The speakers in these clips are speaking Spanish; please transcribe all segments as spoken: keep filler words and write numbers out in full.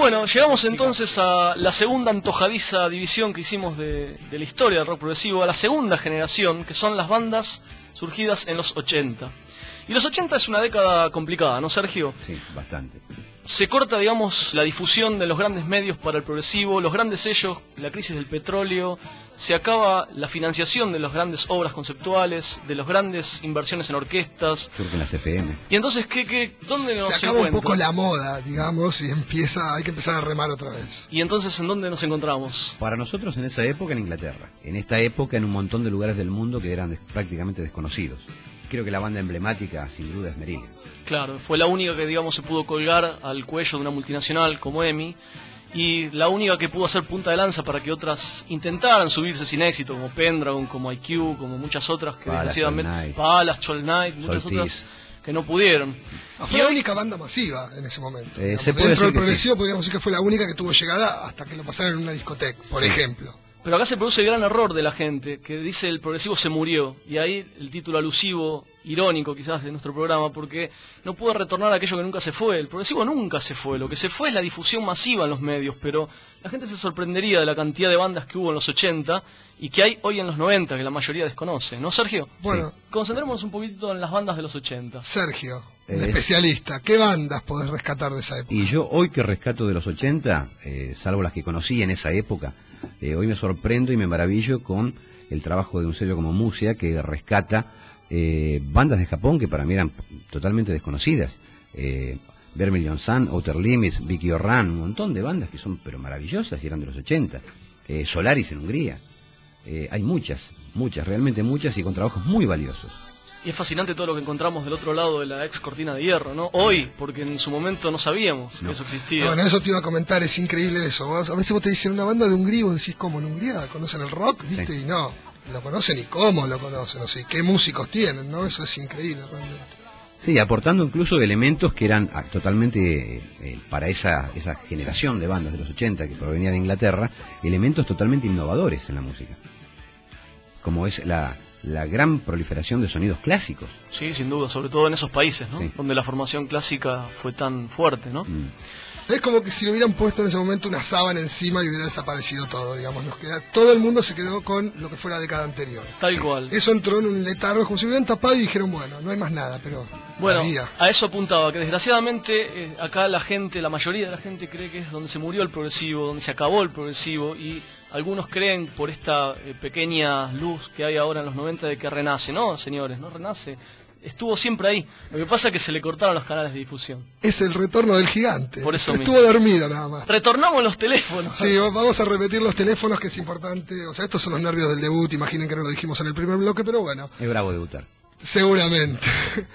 Bueno, llegamos entonces a la segunda antojadiza división que hicimos de, de la historia del rock progresivo, a la segunda generación, que son las bandas surgidas en los ochenta. Y los ochenta es una década complicada, ¿no, Sergio? Sí, bastante. Se corta, digamos, la difusión de los grandes medios para el progresivo, los grandes sellos, la crisis del petróleo, se acaba la financiación de las grandes obras conceptuales, de las grandes inversiones en orquestas. Surgen las F M. Y entonces, ¿qué, qué, ¿dónde nos se acaba encuentra? un poco la moda, digamos, y empieza, hay que empezar a remar otra vez. ¿Y entonces en dónde nos encontramos? Para nosotros en esa época en Inglaterra. En esta época en un montón de lugares del mundo que eran des- prácticamente desconocidos. Creo que la banda emblemática, sin duda, es Marillion. Claro, fue la única que, digamos, se pudo colgar al cuello de una multinacional como EMI, y la única que pudo hacer punta de lanza para que otras intentaran subirse sin éxito, como Pendragon, como I Q, como muchas otras que Palace, desgraciadamente, Troll Night. Palace, Troll Night, muchas Soltis. otras que no pudieron. Ah, Y fue la hoy- única banda masiva en ese momento. Eh, digamos. se puede Dentro decir del que progresivo podríamos decir que fue la única que tuvo llegada hasta que lo pasaron en una discoteca, por Sí. ejemplo. Pero acá se produce el gran error de la gente, que dice el progresivo se murió, y ahí el título alusivo, irónico quizás de nuestro programa, porque no pudo retornar a aquello que nunca se fue. El progresivo nunca se fue, lo que se fue es la difusión masiva en los medios, pero la gente se sorprendería de la cantidad de bandas que hubo en los ochenta y que hay hoy en los noventa, que la mayoría desconoce, ¿no, Sergio? Bueno. Sí. Concentrémonos un poquito en las bandas de los ochenta. Sergio, un Es- especialista, ¿qué bandas podés rescatar de esa época? Y yo hoy que rescato de los ochenta, eh, salvo las que conocí en esa época, eh, hoy me sorprendo y me maravillo con el trabajo de un sello como Musia, que rescata eh, bandas de Japón que para mí eran totalmente desconocidas. Eh, Vermilion Sun, Outer Limits, Vicky Orran, un montón de bandas que son pero maravillosas y eran de los ochenta. Eh, Solaris en Hungría. Eh, hay muchas, muchas, realmente muchas y con trabajos muy valiosos. Y es fascinante todo lo que encontramos del otro lado de la ex cortina de hierro, ¿no? Hoy, porque en su momento no sabíamos No. que eso existía. Ah, bueno, eso te iba a comentar, es increíble eso. Vos- a veces vos te dicen una banda de Hungría y vos decís, ¿cómo en Hungría? ¿Conocen el rock? ¿Viste? Sí. Y no, lo conocen y cómo lo conocen, o sea, qué músicos tienen, ¿no? Eso es increíble realmente. Sí, aportando incluso elementos que eran ah, totalmente, eh, eh, para esa, esa generación de bandas de los ochenta que provenía de Inglaterra, elementos totalmente innovadores en la música. Como es la, la gran proliferación de sonidos clásicos. Sí, sin duda, sobre todo en esos países, ¿no? Sí. Donde la formación clásica fue tan fuerte, ¿no? Mm. Es como que si le hubieran puesto en ese momento una sábana encima y hubiera desaparecido todo, digamos. Nos queda, todo el mundo se quedó con lo que fue la década anterior. Tal cual. Eso entró en un letargo, es como si hubieran tapado y dijeron, bueno, no hay más nada, pero Bueno, había. a eso apuntaba, que desgraciadamente eh, acá la gente, la mayoría de la gente cree que es donde se murió el progresivo, donde se acabó el progresivo, y algunos creen por esta eh, pequeña luz que hay ahora en los noventa de que renace. No, señores, no renace. Estuvo siempre ahí. Lo que pasa es que se le cortaron los canales de difusión. Es el retorno del gigante. Por eso Estuvo mismo. dormido nada más. Retornamos los teléfonos. Sí, vamos a repetir los teléfonos, que es importante. O sea, estos son los nervios del debut, imaginen que no lo dijimos en el primer bloque, pero bueno, Es bravo debutar. seguramente.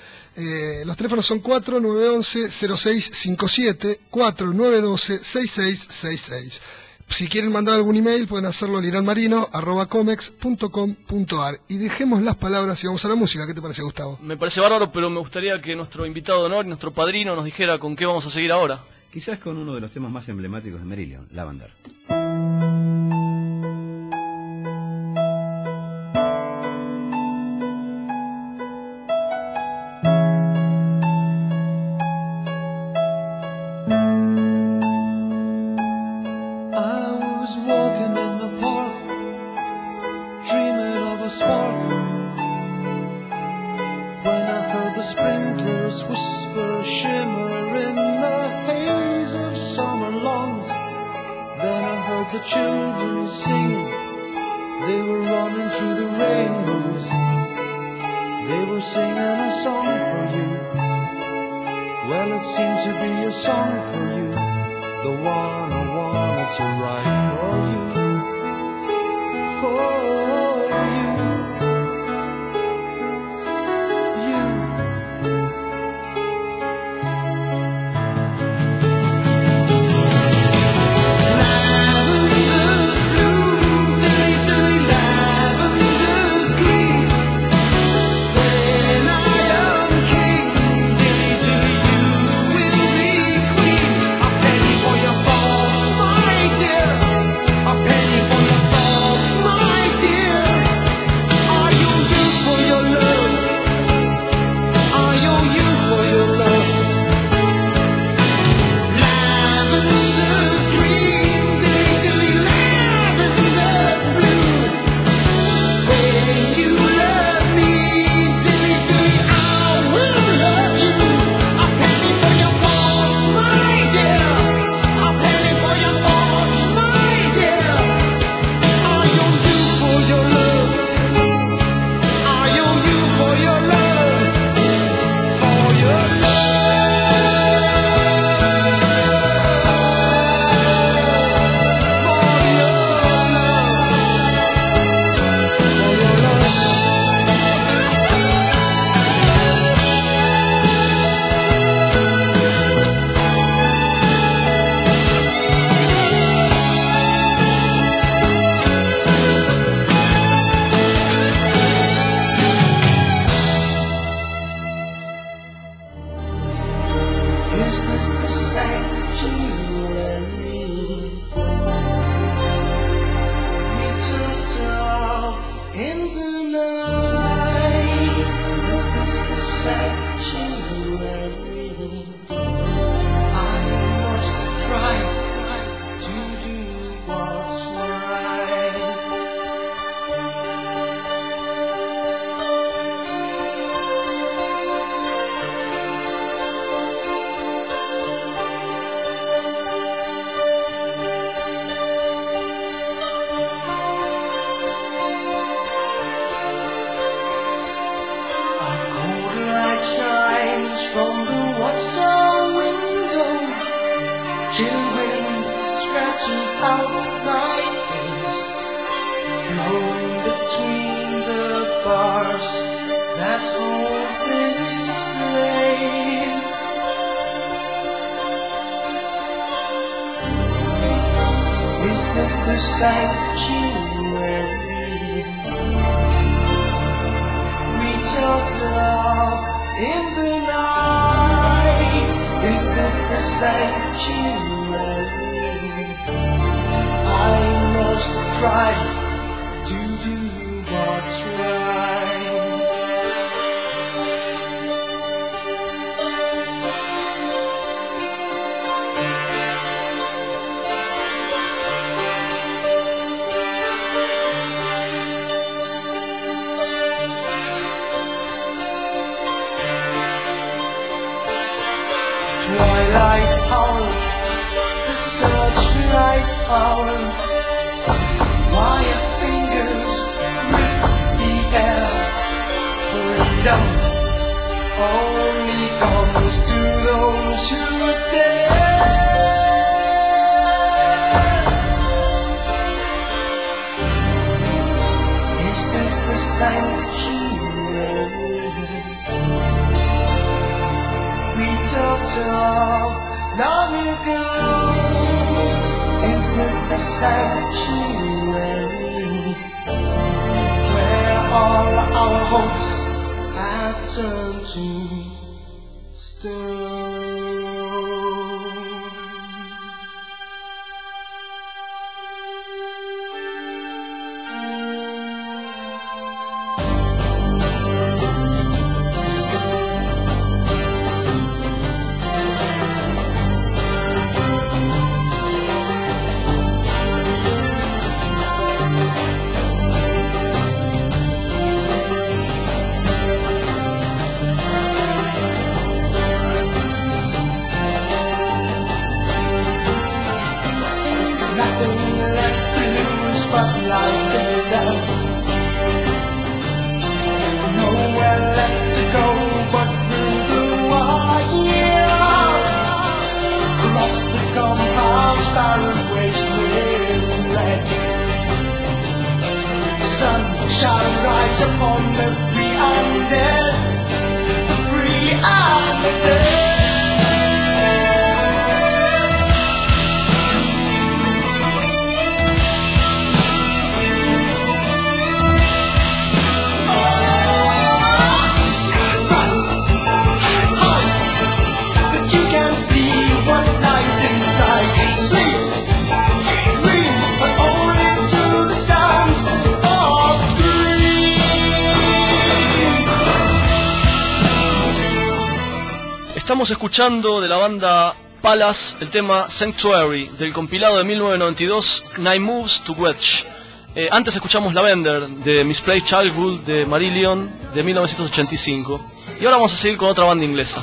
Eh, los teléfonos son cuatro nueve once cero seis cinco siete, cuatro nueve doce seis seis seis seis. Si quieren mandar algún email pueden hacerlo a liranmarino arroba comex punto com punto ar. Y dejemos las palabras y vamos a la música. ¿Qué te parece, Gustavo? Me parece bárbaro, pero me gustaría que nuestro invitado de honor y nuestro padrino nos dijera con qué vamos a seguir ahora. Quizás con uno de los temas más emblemáticos de Marillion, Lavender. I was walking in the park, dreaming of a spark, when I heard the sprinklers whisper, shimmer in the haze of summer lawns. Then I heard the children singing, they were running through the rainbows. They were singing a song for you. Well, it seemed to be a song for you, the one I wanted to write for you, for you, you. Lavender's blue, day to lavender's green. When I am king, day to you will be queen. A penny for your thoughts, my dear. A penny for your thoughts, my comes from the watchtower window. Chill wind scratches out my face, blowing between the bars that hold this place. Is this the sanctuary we talked of in the night? Is this the sanctuary I must try to do what's right? Twilight hour, the searchlight hour, wire fingers grip the air. Freedom only comes to those who dare. Is this the sanctuary we talked of long ago? Is this the sanctuary where all our hopes have turned to stone? Nothing left to lose but life itself. Nowhere left to go but through the wire. Across the compound's barren waste with red. The sun shall rise upon the free and dead. The free and the dead. Estamos escuchando de la banda Palace el tema Sanctuary del compilado de mil novecientos noventa y dos Nine Moves to Wedge. Eh, antes escuchamos Lavender de Misplaced Childhood de Marillion de mil novecientos ochenta y cinco. Y ahora vamos a seguir con otra banda inglesa.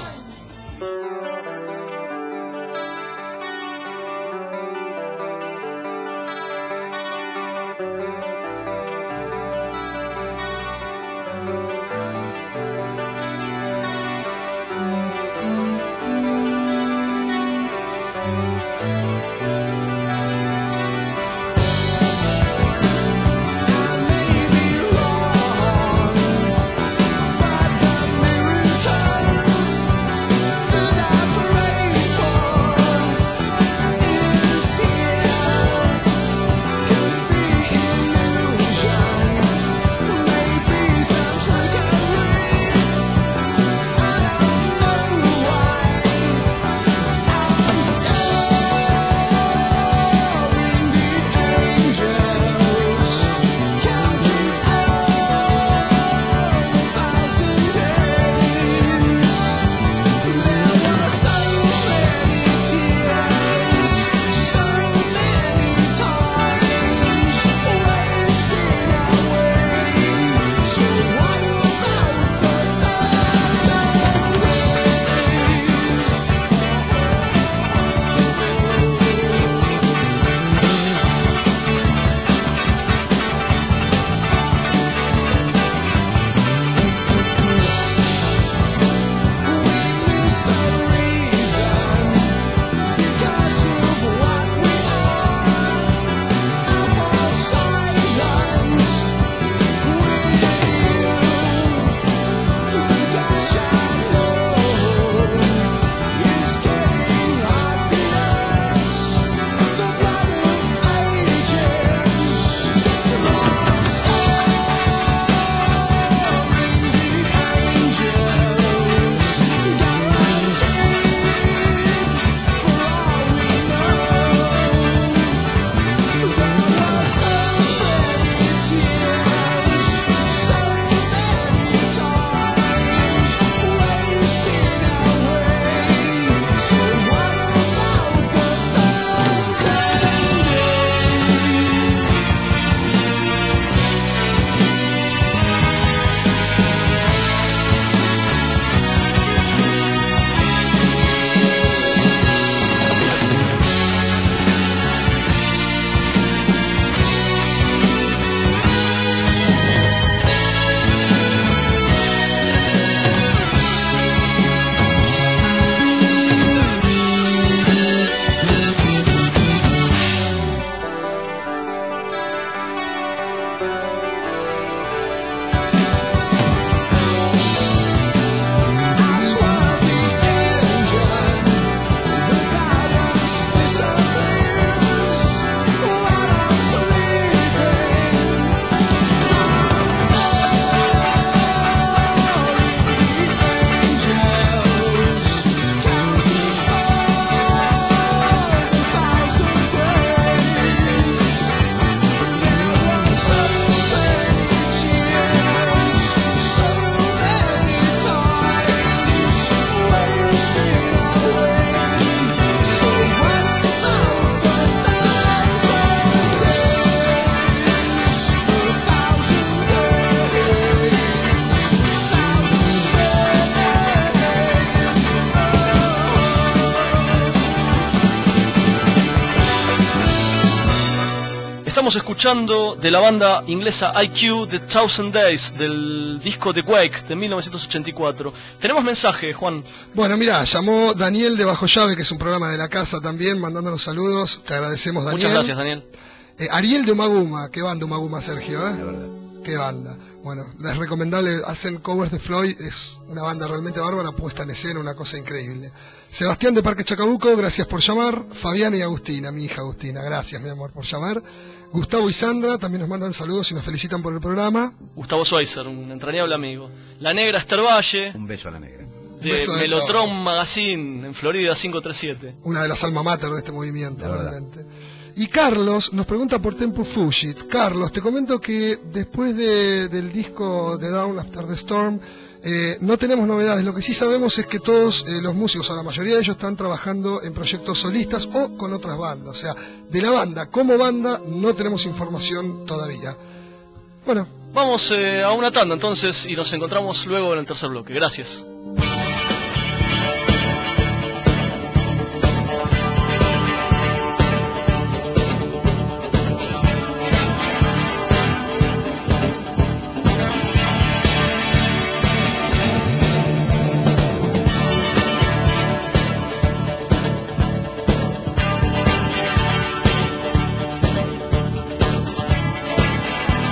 Estamos escuchando de la banda inglesa I Q The Thousand Days, del disco The Quake de mil novecientos ochenta y cuatro. Tenemos mensaje, Juan. Bueno, mira, llamó Daniel de Bajo Llave, que es un programa de la casa también, mandándonos saludos. Te agradecemos, Daniel. Muchas gracias, Daniel. Eh, Ariel de Umaguma, qué banda Umaguma, Sergio, ¿eh? La verdad. Qué banda. Bueno, es recomendable, hacen covers de Floyd, es una banda realmente bárbara, puesta en escena, una cosa increíble. Sebastián de Parque Chacabuco, gracias por llamar. Fabiana y Agustina, mi hija Agustina, gracias, mi amor, por llamar. Gustavo y Sandra también nos mandan saludos y nos felicitan por el programa. Gustavo Schweitzer, un entrañable amigo. La Negra Esther Valle, Un beso a la negra. de beso de Melotron todo. Magazine, en Florida quinientos treinta y siete. Una de las alma mater de este movimiento, La verdad. realmente. Y Carlos nos pregunta por Tempo Fugit. Carlos, te comento que después de, del disco de Down After the Storm, eh, no tenemos novedades. Lo que sí sabemos es que todos eh, los músicos, o la mayoría de ellos, están trabajando en proyectos solistas o con otras bandas. O sea, de la banda como banda no tenemos información todavía. Bueno, Vamos eh, a una tanda entonces y nos encontramos luego en el tercer bloque. Gracias.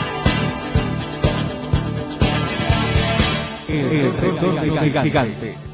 El retorno gigante.